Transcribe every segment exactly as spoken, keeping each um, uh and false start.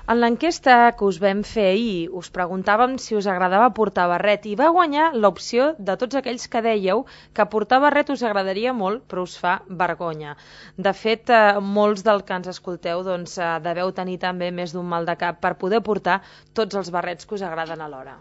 En l'enquesta que us vam fer ahir us preguntàvem si us agradava portar barret i va guanyar l'opció de tots aquells que dèieu que portar barret us agradaria molt però us fa vergonya. De fet, eh, molts del que ens escolteu doncs, eh, deveu tenir també més d'un mal de cap per poder portar tots els barrets que us agraden alhora.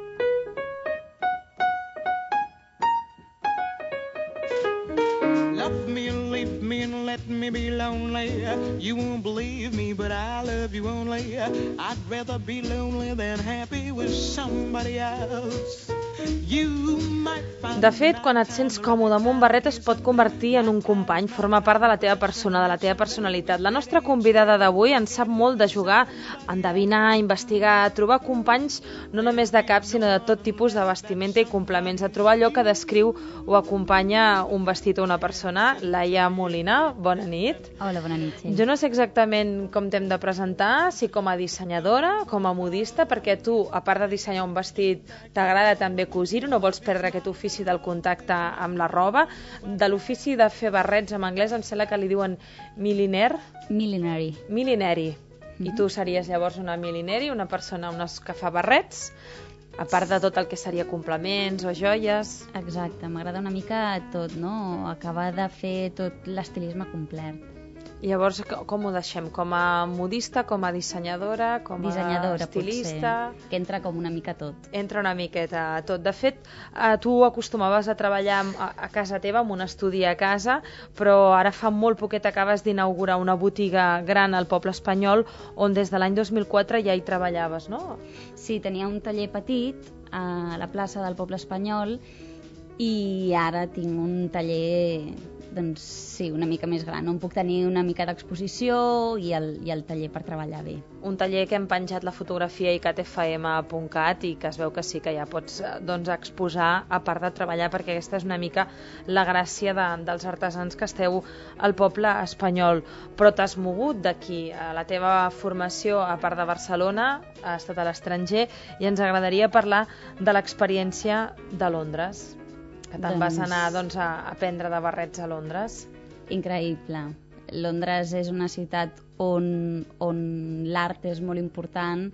Love me and leave me and let me be lonely. You won't believe me, but I love you only. I'd rather be lonely than happy with somebody else. You might find... De fet, quan et sents còmode amb un barret es pot convertir en un company, forma part de la teva persona, de la teva personalitat. La nostra convidada d'avui en sap molt de jugar, endevinar, investigar, trobar companys no només de cap, sinó de tot tipus de vestimenta i complements, a trobar allò que descriu o acompanya un vestit o una persona. Laia Molina, bona nit. Hola, bona nit. Sí. Jo no sé exactament com t'hem de presentar, si com a dissenyadora, com a modista, perquè tu, a part de dissenyar un vestit, t'agrada també cosir-ho, no vols perdre aquest ofici del contacte amb la roba, de l'ofici de fer barrets en anglès em sembla que li diuen milliner? Millinary. Millinary. Mm-hmm. I tu series llavors una millinary, una persona una que fa barrets, a part de tot el que seria complements o joies. Exacte, m'agrada una mica tot, no? Acabar de fer tot l'estilisme complet. I llavors, com ho deixem? Com a modista, com a dissenyadora, com a dissenyadora, estilista? Potser, que entra com una mica tot. Entra una miqueta tot. De fet, tu acostumaves a treballar a casa teva, en un estudi a casa, però ara fa molt poquet acabes d'inaugurar una botiga gran al poble espanyol, on des de l'any dos mil quatre ja hi treballaves, no? Sí, tenia un taller petit a la plaça del poble espanyol i ara tinc un taller... doncs sí, una mica més gran, on puc tenir una mica d'exposició i, el, i el taller per treballar bé. Un taller que hem penjat la fotografia i cat f m punt cat i que es veu que sí que ja pots doncs, exposar a part de treballar, perquè aquesta és una mica la gràcia de, dels artesans que esteu al poble espanyol. Però t'has mogut d'aquí. La teva formació, a part de Barcelona, ha estat a l'estranger i ens agradaria parlar de l'experiència de Londres. Que te'n doncs... vas anar doncs, a aprendre de barrets a Londres. Increïble. Londres és una ciutat on, on l'art és molt important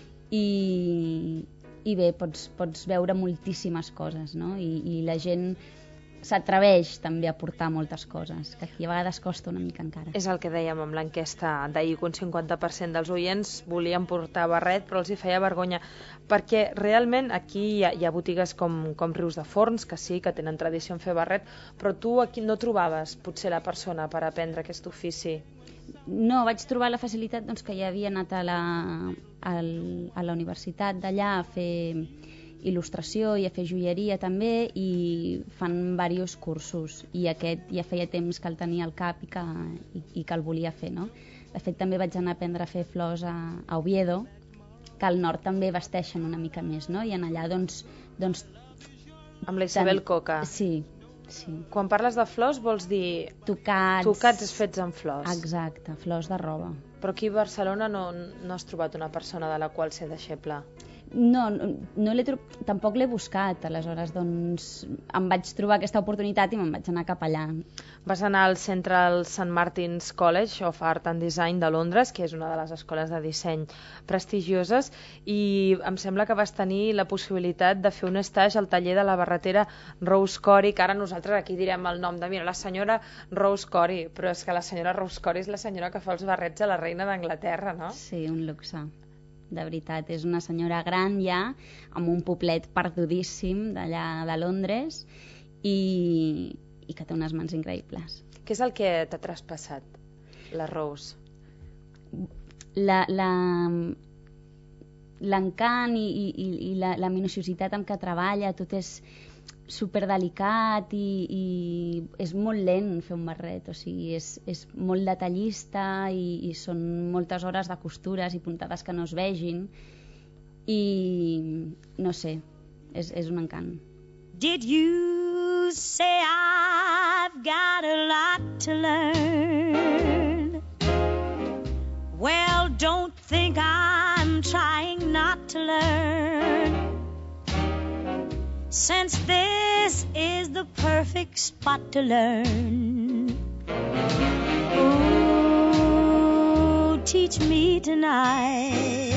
i, i bé, pots, pots veure moltíssimes coses, no? I, i la gent s'atreveix també a portar moltes coses, que aquí a vegades costa una mica encara. És el que dèiem amb l'enquesta d'ahir, que un cinquanta per cent dels oients volien portar barret però els hi feia vergonya, perquè realment aquí hi ha, hi ha botigues com, com Rius de Forns, que sí, que tenen tradició en fer barret, però tu aquí no trobaves potser la persona per aprendre aquest ofici. No, vaig trobar la facilitat doncs, que ja havia anat a la, a, a la universitat d'allà a fer il·lustració i a fer joieria també, i fan diversos cursos, i aquest ja feia temps que el tenia al cap i que, i, i que el volia fer, no? De fet, també vaig anar a aprendre a fer flors a, a Oviedo, que al nord també vesteixen una mica més, no? I en allà, doncs... doncs amb la Isabel Coca. Sí, sí. Quan parles de flors vols dir... Tocats. Tocats fets amb flors. Exacte, flors de roba. Però aquí a Barcelona no, no has trobat una persona de la qual ser deixeble. No, no, no l'he trobat, tampoc l'he buscat, aleshores doncs em vaig trobar aquesta oportunitat i me'n vaig anar cap allà. Vas anar al Central Saint Martin's College of Art and Design de Londres, que és una de les escoles de disseny prestigioses, i em sembla que vas tenir la possibilitat de fer un stage al taller de la barretera Rose Cory, que ara nosaltres aquí direm el nom de, mira, la senyora Rose Cory, però és que la senyora Rose Cory és la senyora que fa els barrets a la reina d'Anglaterra, no? Sí, un luxe. De veritat, és una senyora gran ja, amb un poblet perdudíssim d'allà de Londres i, i que té unes mans increïbles. Què és el que t'ha traspassat, la Rose? La, la, l'encant i, i, i la, la minuciositat amb què treballa, tot és superdelicat i, i és molt lent fer un barret, o sigui, és, és molt detallista i, i són moltes hores de costures i puntades que no es vegin i no sé, és, és un encant. Did you say I've got a lot to learn? Well, don't think I'm trying not to learn, since this is the perfect spot to learn. Ooh, teach me tonight.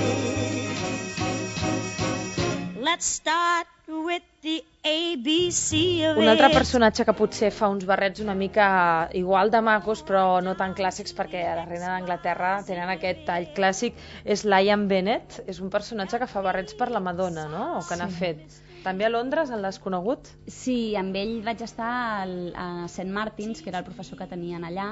Let's start with the A B C of Un altre it. personatge que potser fa uns barrets una mica igual de macos, però no tan clàssics, perquè a la reina d'Anglaterra tenen aquest tall clàssic, és l'Ian Bennett. És un personatge que fa barrets per la Madonna, no? O que n'ha fet. També a Londres, en l'has conegut? Sí, amb ell vaig estar al, a Saint Martins, que era el professor que tenien allà,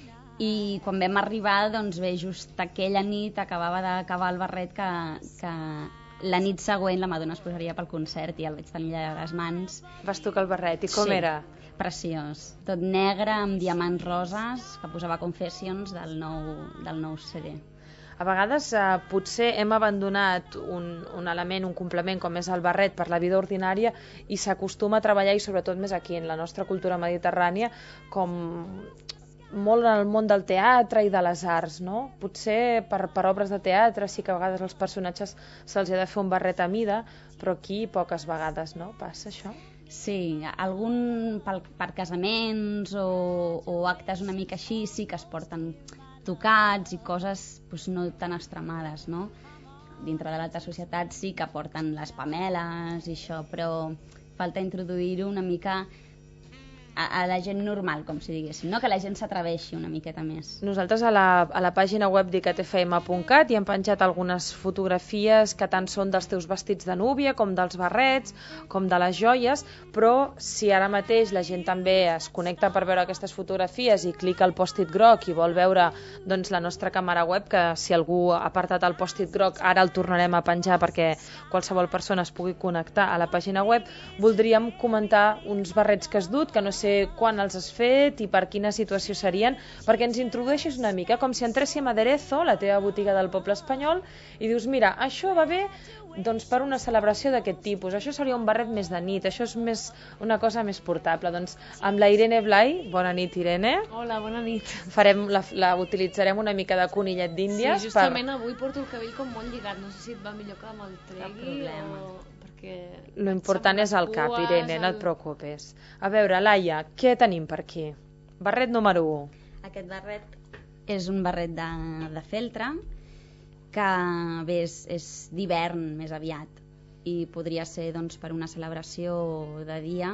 i quan vam arribar, doncs bé, just aquella nit acabava d'acabar el barret que, que la nit següent la Madonna es posaria pel concert i el vaig tenir allà a les mans. Vas tocar el barret, i com Sí, era? Preciós. Tot negre, amb diamants roses, que posava Confessions del nou, del nou C D. A vegades eh, potser hem abandonat un, un element, un complement com és el barret per la vida ordinària i s'acostuma a treballar, i sobretot més aquí en la nostra cultura mediterrània, com molt en el món del teatre i de les arts, no? Potser per, per obres de teatre sí que a vegades als personatges se'ls ha de fer un barret a mida, però aquí poques vegades, no? Passa això? Sí, algun per, per casaments o, o actes una mica així sí que es porten tocats i coses pues, no tan extremades, no? Dintre de l'alta societat sí que porten les pameles i això, però falta introduir-ho una mica a, a la gent normal, com si diguéssim, no? Que la gent s'atreveixi una miqueta més. Nosaltres a la, a la pàgina web d'I C A T F M punt cat hi hem penjat algunes fotografies que tant són dels teus vestits de núvia com dels barrets, com de les joies, però si ara mateix la gent també es connecta per veure aquestes fotografies i clica el pòstit groc i vol veure doncs, la nostra càmera web, que si algú ha apartat el pòstit groc ara el tornarem a penjar perquè qualsevol persona es pugui connectar a la pàgina web, voldríem comentar uns barrets que has dut, que no sé quan els has fet i per quina situació serien, perquè ens introdueixis una mica, com si entréssim a Aderezo, la teva botiga del poble espanyol, i dius, mira, això va bé doncs, per una celebració d'aquest tipus, això seria un barret més de nit, això és més, una cosa més portable. Doncs amb la Irene Blay, bona nit Irene. Hola, bona nit. Farem la, la utilitzarem una mica de conillet d'Índies. Sí, justament per... avui porto el cabell com molt lligat, no sé si et va millor que me'l tregui o... perquè... Lo important és el cap, Irene, no et preocupis. A veure, Laia, què tenim per aquí? Barret número u. Aquest barret és un barret de, de feltre, que bé, és, és d'hivern més aviat, i podria ser doncs, per una celebració de dia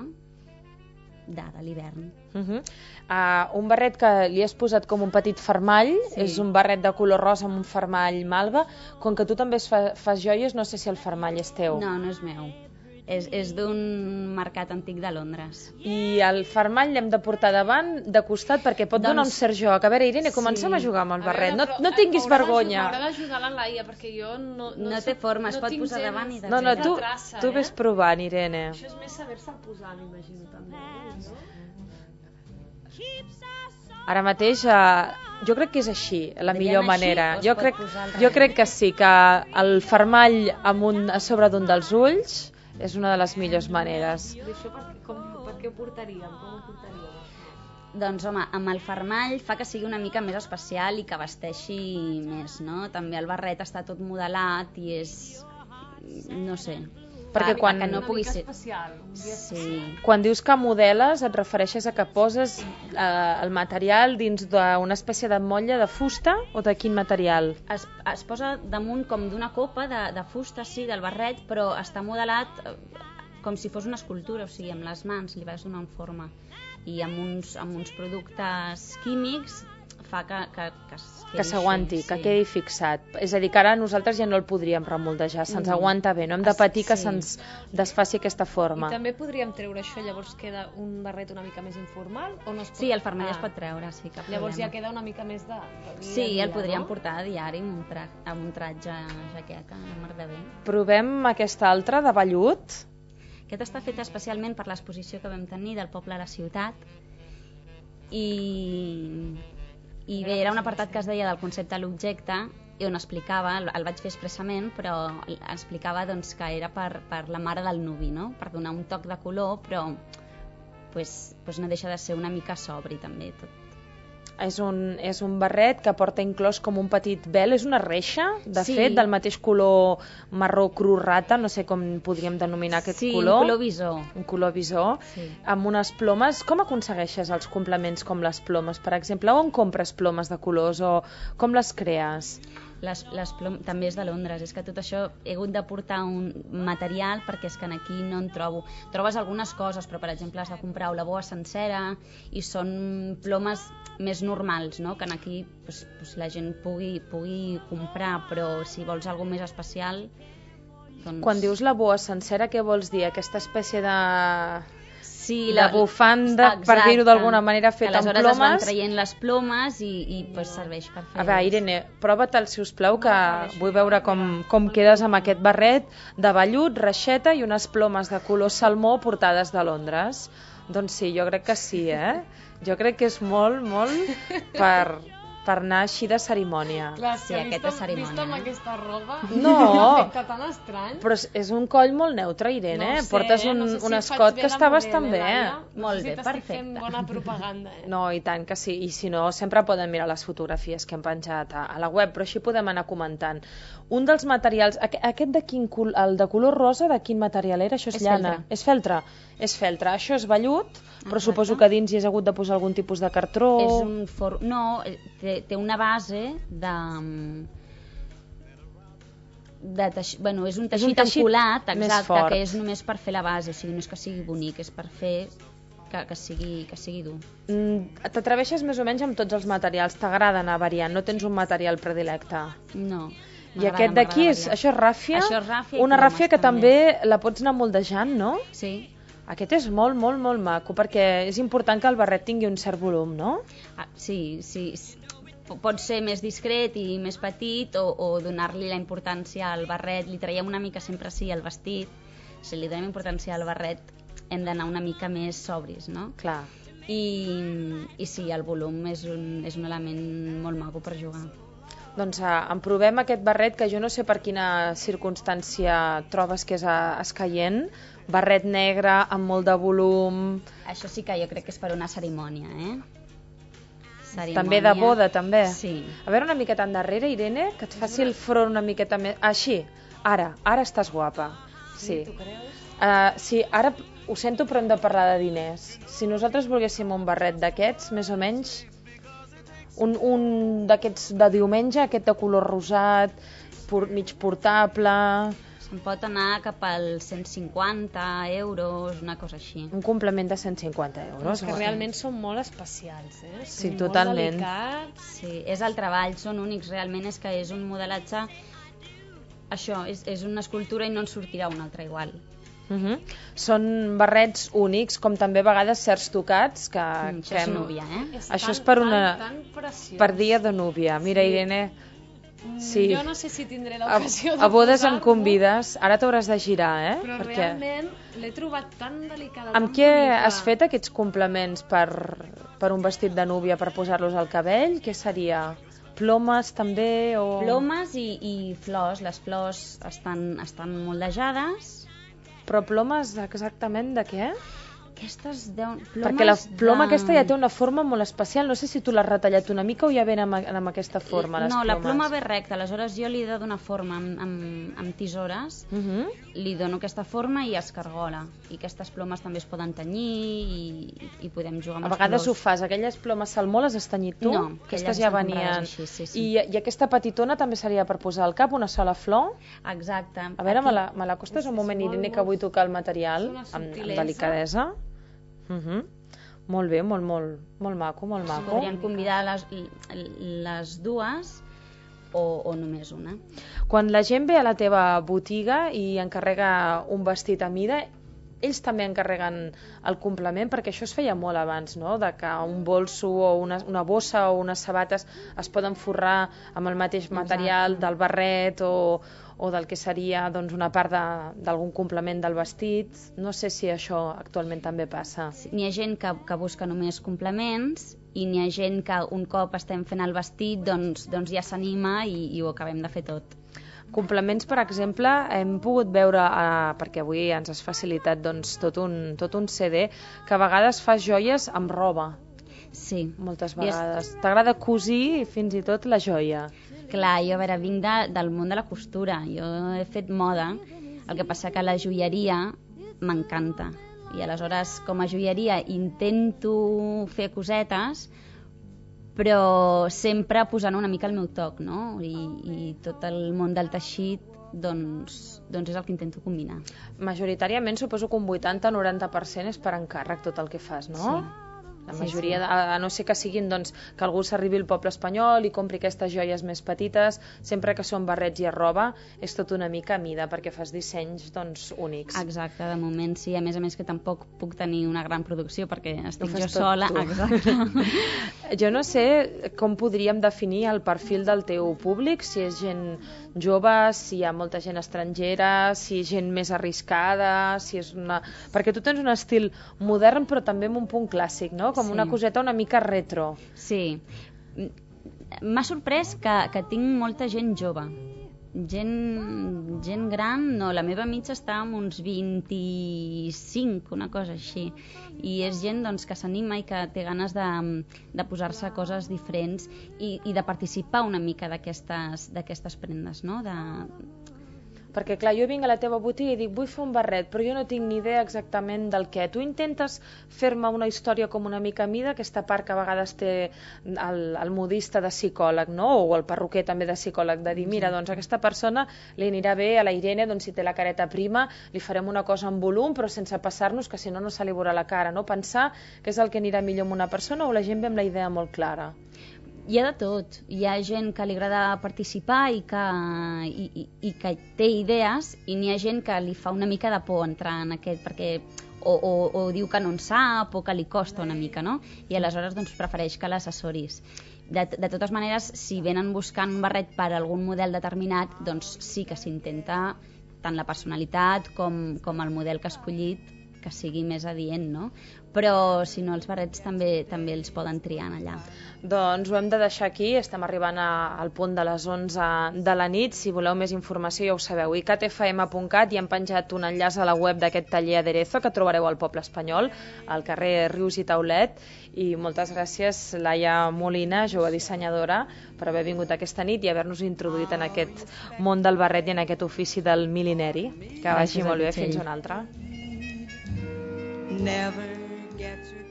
de, de l'hivern. Uh -huh. uh, un barret que li has posat com un petit fermall, sí. És un barret de color rosa amb un fermall malva. Com que tu també fa, fas joies, no sé si el fermall és teu. No, no és meu. És, és d'un mercat antic de Londres. I el fermall l'hem de portar davant, de costat, perquè pot doncs... donar un cert joc. A veure, Irene, comencem sí. a jugar amb el barret. Veure, no, no tinguis vergonya. M'haurà d'ajudar la Laia, perquè jo no... No, no té forma, es no pot posar davant i darrere. No, no, tu, traça, tu ves eh? provant, Irene. Això és més saber-se'l posar, m'imagino, també. No? Ara mateix, eh, jo crec que és així, la Veiem millor així, manera. Jo crec, jo crec que sí, que el fermall amb un, a sobre d'un dels ulls és una de les millors maneres. I això per, com, per què ho portaríem? Com ho portaríem? Doncs home, amb el fermall fa que sigui una mica més especial i que vesteixi més, no? També el barret està tot modelat i és... no sé... Perquè quan... que no pugui ser... especial, un dia sí. especial. Quan dius que modeles et refereixes a que poses eh, el material dins d'una espècie de motlla de fusta o de quin material? Es, es posa damunt com d'una copa de, de fusta, sí, del barret, però està modelat eh, com si fos una escultura, o sigui, amb les mans li vas donant forma. I amb uns, amb uns productes químics fa que, que, que, que s'aguanti, sí. que quedi fixat. És a dir, que ara nosaltres ja no el podríem remoldejar, se'ns no. aguanta bé, no hem de patir que sí. se'ns desfaci aquesta forma. I també podríem treure això, llavors queda un barret una mica més informal? O no es pot... Sí, el fermall ah. es pot treure, sí, cap Llavors problema. ja queda una mica més de... de Sí, dia, el podríem no? portar a diari amb un, tra amb un tratge, jaqueta, de mar de bé. Provem aquesta altra, de vellut. Aquest està fet especialment per l'exposició que vam tenir del poble a la ciutat i, i bé, era un apartat que es deia del concepte a l'objecte i on explicava, el, el vaig fer expressament, però explicava doncs, que era per, per la mare del nuvi, no? Per donar un toc de color, però pues, pues no deixa de ser una mica sobri també tot. És un, és un barret que porta inclòs com un petit vel, és una reixa, de Sí. fet, del mateix color marró cru rata, no sé com podríem denominar aquest Sí, color. un color visor. Un color visor, Sí. amb unes plomes. Com aconsegueixes els complements com les plomes, per exemple? On compres plomes de colors o com les crees? Les, les plom... També és de Londres, és que tot això he hagut de portar un material perquè és que aquí no en trobo. Trobes algunes coses, però per exemple has de comprar la boa sencera i són plomes més normals, no? Que aquí pues, pues, la gent pugui, pugui comprar, però si vols alguna més especial... Doncs... Quan dius la boa sencera, què vols dir? Aquesta espècie de... Sí, de bufanda, per dir-ho d'alguna manera, feta amb Aleshores es van plomes. traient les plomes i, i pues, serveix per fer... A veure, Irene, prova-te'l, si us plau, que vull veure com, com quedes amb aquest barret de vellut, reixeta i unes plomes de color salmó portades de Londres. Doncs sí, jo crec que sí, eh? Jo crec que és molt, molt per, per anar així de cerimònia. Clar, Sí, que aquesta vist, cerimònia, vist amb eh? aquesta roba, No. l'efecte tan estrany. Però és, és un coll molt neutre, Irene. No ho sé, Portes un, no sé si un faig escot bé que la està model, bastant eh, bé. Laia? Molt no sé bé, si t'estic fent perfecte. bona propaganda, eh? No, i tant que sí. I si no, sempre poden mirar les fotografies que hem penjat a, a la web, però així podem anar comentant. Un dels materials, aqu aquest de quin col el de color rosa, de quin material era? Això és, És llana. feltre. És feltre. És feltre. Això és vellut, però Exacte. suposo que dins hi has hagut de posar algun tipus de cartró. És un for... No, té, té una base de... de teixit, bueno, és un És un teixit, teixit encolat, més exacte, fort. que és només per fer la base, o sigui, no és que sigui bonic, és per fer que, que, sigui, que sigui dur. Mm, T'atreveixes més o menys amb tots els materials, t'agrada anar variant, no tens un material predilecte. No. I m'agrada, aquest d'aquí, m'agrada és, variar. això és ràfia, Això és ràfia i una plomes, ràfia que també la pots anar moldejant, no? Sí. Aquest és molt, molt, molt maco, perquè és important que el barret tingui un cert volum, no? Ah, sí, sí, s- p- pot ser més discret i més petit o, o donar-li la importància al barret, li traiem una mica sempre sí al vestit, si li donem importància al barret hem d'anar una mica més sobris, no? Clar. I, i sí, el volum és un, és un element molt maco per jugar. Doncs eh, en provem aquest barret, que jo no sé per quina circumstància trobes que és eh, escaient, barret negre amb molt de volum, Això sí que jo crec que és per una cerimònia, eh? Cerimònia. també de boda, també. Sí. A veure una miqueta endarrere, Irene, que et faci el front una miqueta més... Així, ara, ara estàs guapa. Sí. Tu creus? Uh, sí, ara ho sento, però hem de parlar de diners. Si nosaltres volguéssim un barret d'aquests, més o menys, un, un d'aquests de diumenge, aquest de color rosat, por, mig portable, Se'n pot anar cap als cent cinquanta euros, una cosa així. un complement de cent cinquanta euros. És que realment són molt especials, eh? Sí, Són totalment. Molt delicats. Sí, és el treball, són únics, realment és que és un modelatge... Això, és, és una escultura i no en sortirà una altra igual. Uh -huh. Són barrets únics, com també a vegades certs tocats que... Mm, això que és hem- núvia, eh? És Això tan, és per una- Tan, tan preciós. Per dia de núvia. Mira, Sí. Irene, Mm, sí. Jo no sé si tindré a, l'ocasió de a bodes em posar-lo, convides, ara t'hauràs de girar, eh? Però Perquè... realment l'he trobat tan delicada, Amb tan què bonica. has fet aquests complements per, per un vestit de núvia, per posar-los al cabell? Què seria? Plomes també? O... Plomes i, i flors. Les flors estan, estan moldejades. Però plomes exactament de què? Aquestes deuen... Plomes Perquè la ploma de... aquesta ja té una forma molt especial. No sé si tu l'has retallat una mica o ja ven amb, amb aquesta forma, les No, plomes. la ploma ve recta, aleshores jo li he de donar forma amb, amb, amb tisores, Uh -huh. li dono aquesta forma i es cargola. I aquestes plomes també es poden tenyir i, i podem jugar amb A els vegades ho colors. fas. Aquelles plomes salmó les has tenyit tu? No, aquestes aquelles ja estan venien. comprades així, sí, sí. I, I aquesta petitona també seria per posar al cap, una sola flor? Exacte. A veure, Aquí- me la, me la costes un moment, molt, Irene, que molt- vull tocar el material és una amb, amb subtilesa. delicadesa. Uh -huh. Molt bé, molt, molt, molt maco, molt maco. Podrien convidar les, les dues o, o només una. Quan la gent ve a la teva botiga i encarrega un vestit a mida, ells també encarreguen el complement, perquè això es feia molt abans, no? De que un bolso o una, una bossa o unes sabates es poden forrar amb el mateix material Exacte. del barret o, o del que seria doncs, una part de- d'algun complement del vestit. No sé si això actualment també passa. N'hi ha gent que, que busca només complements i n'hi ha gent que un cop estem fent el vestit doncs, doncs ja s'anima i, i ho acabem de fer tot. Complements, per exemple, hem pogut veure, eh, perquè avui ens has facilitat doncs, tot, un, tot un C D, que a vegades fas joies amb roba. Sí. Moltes vegades. T'agrada cosir fins i tot la joia. Clar, jo, a veure, vinc de, del món de la costura. Jo he fet moda, el que passa que la joieria m'encanta. I aleshores, com a joieria, intento fer cosetes, però sempre posant una mica el meu toc, no? I, i tot el món del teixit, doncs, doncs és el que intento combinar. Majoritàriament suposo que un vuitanta a noranta per cent és per encàrrec tot el que fas, no? Sí. La majoria, sí, sí. A, a no ser que siguin doncs, que algú s'arribi al poble espanyol i compri aquestes joies més petites, sempre que són barrets i arroba, és tot una mica a mida, perquè fas dissenys doncs, únics. Exacte, de moment sí, a més a més que tampoc puc tenir una gran producció perquè estic jo tot sola. Tu. Exacte. Jo no sé com podríem definir el perfil del teu públic, si és gent jove, si hi ha molta gent estrangera, si és gent més arriscada, si és una... Perquè tu tens un estil modern però també amb un punt clàssic, no? Com sí. Una coseta una mica retro. Sí. M'ha sorprès que, que tinc molta gent jove. Gent, gent gran, no, la meva mitja està amb uns vint-i-cinc, una cosa així. I és gent doncs, que s'anima i que té ganes de, de posar-se coses diferents i, i de participar una mica d'aquestes d'aquestes prendes, no? De... Perquè, clar, jo vinc a la teva botiga i dic, vull fer un barret, però jo no tinc ni idea exactament del què. Tu intentes fer-me una història com una mica a mida, aquesta part que a vegades té el, el modista de psicòleg, no? O el perruquer també de psicòleg, de dir, mira, doncs a aquesta persona li anirà bé, a la Irene, doncs si té la careta prima, li farem una cosa en volum, però sense passar-nos, que si no, no se li veurà la cara, no? Pensar què és el que anirà millor amb una persona o la gent ve amb la idea molt clara. Hi ha de tot. Hi ha gent que li agrada participar i que, i, i, i que té idees, i n'hi ha gent que li fa una mica de por entrar en aquest, perquè o, o, o diu que no en sap o que li costa una mica, no? I aleshores doncs, prefereix que l'assessoris. De, de totes maneres, si venen buscant un barret per algun model determinat, doncs sí que s'intenta tant la personalitat com, com el model que ha escollit que sigui més adient, no? Però si no, els barrets també també els poden triar allà. Doncs ho hem de deixar aquí, estem arribant a, al punt de les onze de la nit. Si voleu més informació ja ho sabeu, i cat efa ema punt cat, i hem penjat un enllaç a la web d'aquest taller Aderezo que trobareu al Poble Espanyol, al carrer Rius i Taulet. I moltes gràcies, Laia Molina, jove dissenyadora, per haver vingut aquesta nit i haver-nos introduït en aquest món del barret i en aquest ofici del mil·lenari. Que vagi molt bé, fins una altra. Never get to